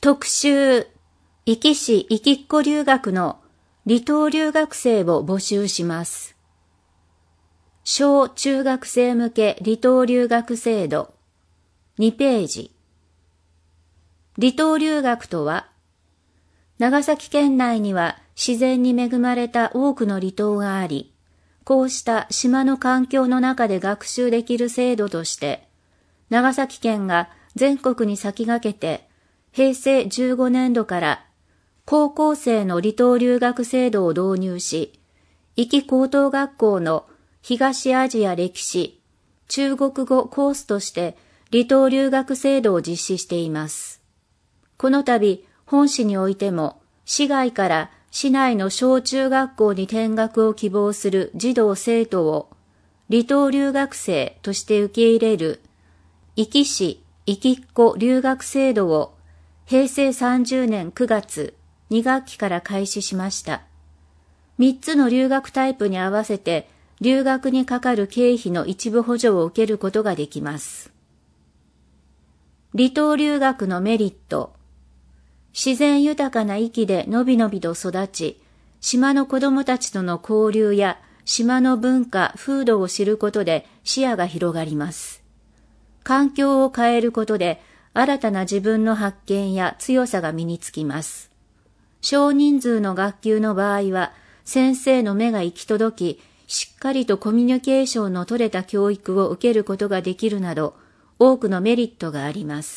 特集、壱岐市壱岐っ子留学の離島留学生を募集します。小中学生向け離島留学制度、2ページ。離島留学とは、長崎県内には自然に恵まれた多くの離島があり、こうした島の環境の中で学習できる制度として、長崎県が全国に先駆けて、平成15年度から高校生の離島留学制度を導入し、壱岐高等学校の東アジア歴史、中国語コースとして離島留学制度を実施しています。この度、本市においても、市外から市内の小中学校に転学を希望する児童生徒を離島留学生として受け入れる壱岐市壱岐っ子留学制度を平成30年9月2学期から開始しました。3つの留学タイプに合わせて留学にかかる経費の一部補助を受けることができます。離島留学のメリット。自然豊かな壱岐でのびのびと育ち、島の子どもたちとの交流や島の文化、風土を知ることで視野が広がります。環境を変えることで新たな自分の発見や強さが身につきます。少人数の学級の場合は、先生の目が行き届き、しっかりとコミュニケーションの取れた教育を受けることができるなど、多くのメリットがあります。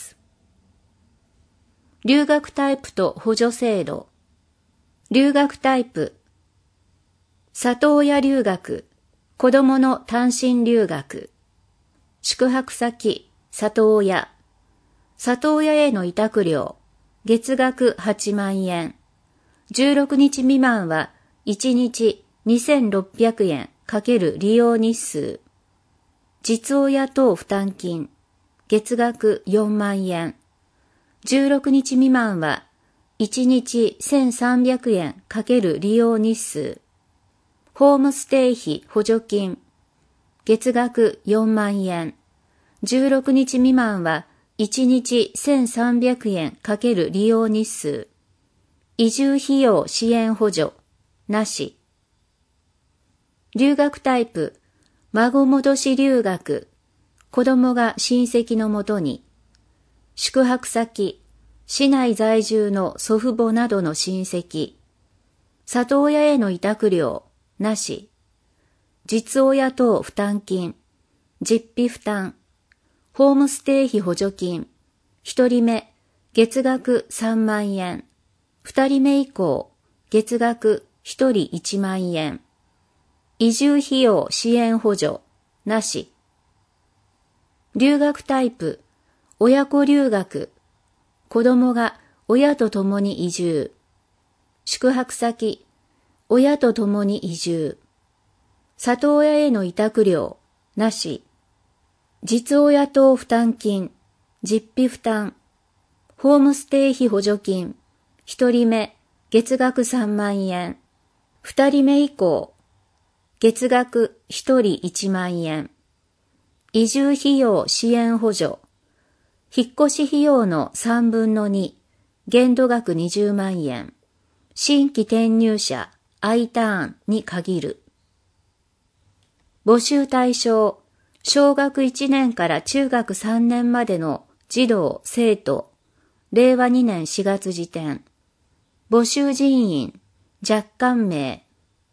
留学タイプと補助制度。留学タイプ。里親留学、子どもの単身留学。宿泊先、里親。里親への委託料、月額8万円。16日未満は1日2600円×利用日数。実親等負担金、月額4万円。16日未満は1日1300円×利用日数。ホームステイ費補助金、月額4万円。16日未満は1日1300円×利用日数。移住費用支援補助、なし。留学タイプ、孫戻し留学、子供が親戚のもとに。宿泊先、市内在住の祖父母などの親戚。里親への委託料、なし。実親等負担金、実費負担。ホームステイ費補助金、1人目、月額3万円。2人目以降、月額1人1万円。移住費用支援補助、なし。留学タイプ、親子留学。子供が親と共に移住。宿泊先、親と共に移住。里親への委託料、なし。実親等負担金、実費負担。ホームステイ費補助金、1人目、月額3万円。2人目以降、月額1人1万円。移住費用支援補助。引っ越し費用の3分の2、限度額20万円。新規転入者、Iターンに限る。募集対象、小学1年から中学3年までの児童・生徒、令和2年4月時点。募集人員、若干名。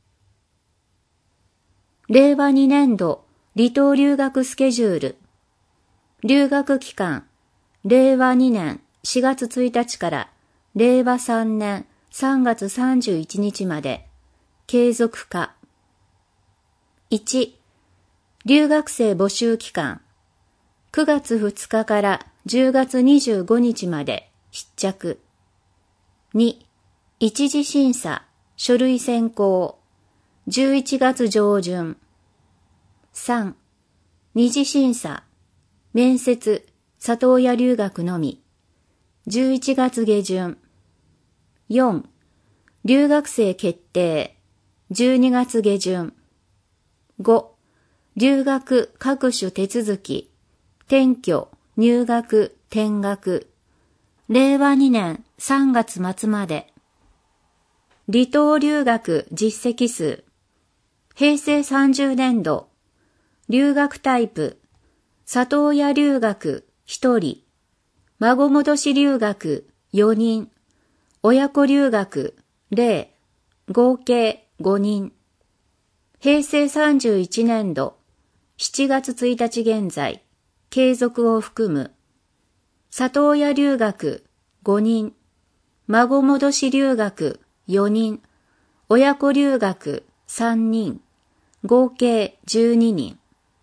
令和2年度離島留学スケジュール。留学期間、令和2年4月1日から令和3年3月31日まで、継続化。1、留学生募集期間、9月2日から10月25日まで、必着。2、一次審査、書類選考、11月上旬。3、二次審査、面接、里親留学のみ、11月下旬。4、留学生決定、12月下旬。5、留学各種手続き、転居、入学、転学、 令和2年3月末まで。離島留学実績数。平成30年度。留学タイプ。里親留学1人。孫戻し留学4人。親子留学0。合計5人。平成31年度。7月1日現在。継続を含む。里親留学5人。孫戻し留学4人。親子留学3人。合計12人。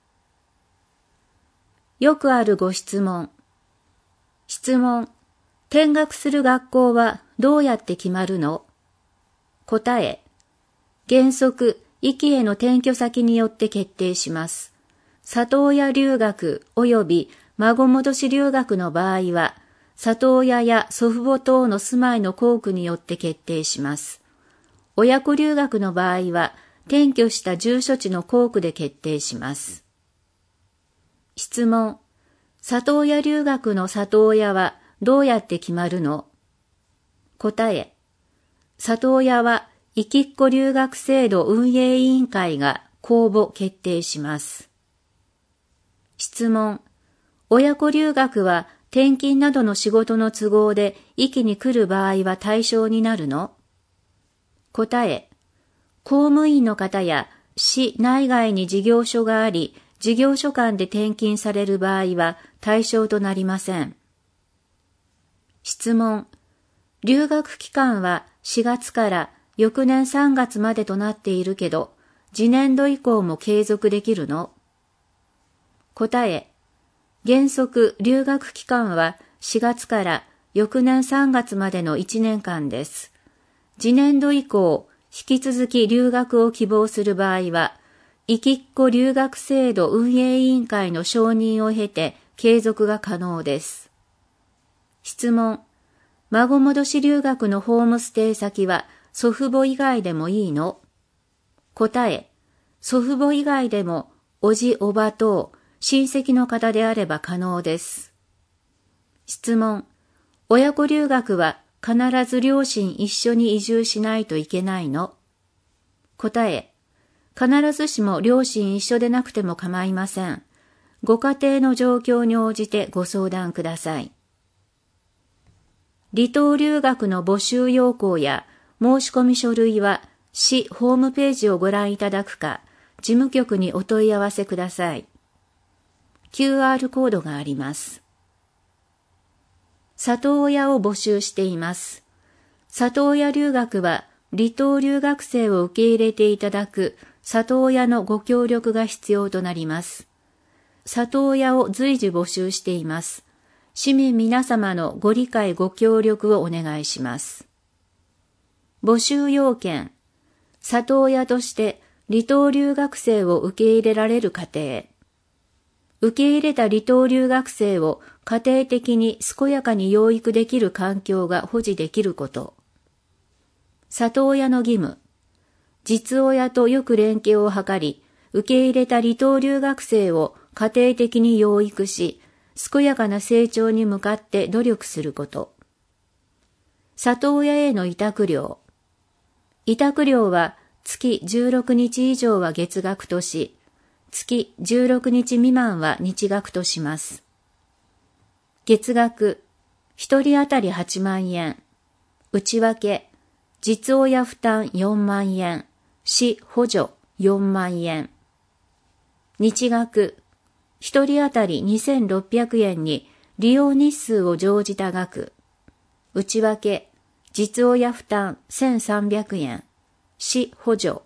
よくあるご質問。質問。転学する学校はどうやって決まるの？答え。原則、壱岐への転居先によって決定します。里親留学及び孫戻し留学の場合は、里親や祖父母等の住まいの校区によって決定します。親子留学の場合は、転居した住所地の校区で決定します。質問。里親留学の里親はどうやって決まるの？答え。里親は、壱岐っ子留学制度運営委員会が公募決定します。質問。親子留学は転勤などの仕事の都合で壱岐に来る場合は対象になるの？答え。公務員の方や市内外に事業所があり、事業所間で転勤される場合は対象となりません。質問。留学期間は4月から翌年3月までとなっているけど、次年度以降も継続できるの？答え。原則留学期間は4月から翌年3月までの1年間です。次年度以降、引き続き留学を希望する場合は、壱岐っ子留学制度運営委員会の承認を経て継続が可能です。質問。孫戻し留学のホームステイ先は祖父母以外でもいいの？答え。祖父母以外でも、おじおば等、親戚の方であれば可能です。質問。親子留学は必ず両親一緒に移住しないといけないの？答え。必ずしも両親一緒でなくても構いません。ご家庭の状況に応じてご相談ください。離島留学の募集要項や申し込み書類は市ホームページをご覧いただくか、事務局にお問い合わせください。QR コードがあります。里親を募集しています。里親留学は離島留学生を受け入れていただく里親のご協力が必要となります。里親を随時募集しています。市民皆様のご理解ご協力をお願いします。募集要件。里親として離島留学生を受け入れられる家庭。受け入れた離島留学生を家庭的に健やかに養育できる環境が保持できること。里親の義務。実親とよく連携を図り、受け入れた離島留学生を家庭的に養育し、健やかな成長に向かって努力すること。里親への委託料。委託料は月16日以上は月額とし、月16日未満は日額とします。月額、一人当たり8万円。内訳、実親負担4万円。市補助4万円。日額、一人当たり2600円に利用日数を乗じた額。内訳、実親負担1300円。市補助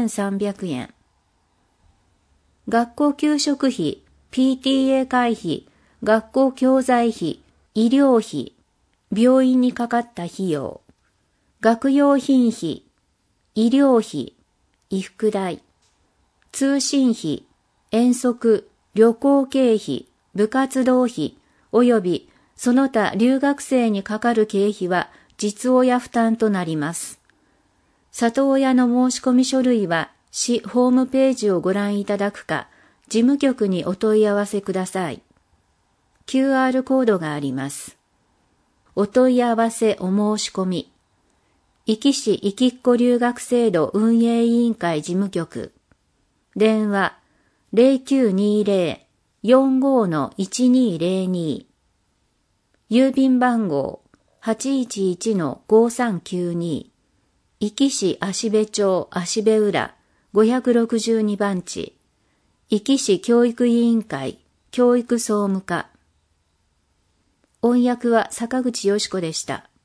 1300円。学校給食費、PTA 会費、学校教材費、医療費、病院にかかった費用、学用品費、医療費、衣服代、通信費、遠足、旅行経費、部活動費、及びその他留学生にかかる経費は実親負担となります。里親の申し込み書類は市ホームページをご覧いただくか、事務局にお問い合わせください。QR コードがあります。 お問い合わせお申し込み。壱岐市壱岐っ子留学制度運営委員会事務局。電話0920-45-1202。郵便番号811-5392。壱岐市芦部町芦部浦562番地。壱岐市教育委員会教育総務課。音訳は坂口よし子でした。